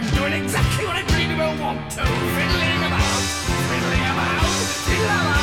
I'm doing exactly what I dreamed about want to. Fiddling about, fiddling about, fiddling about.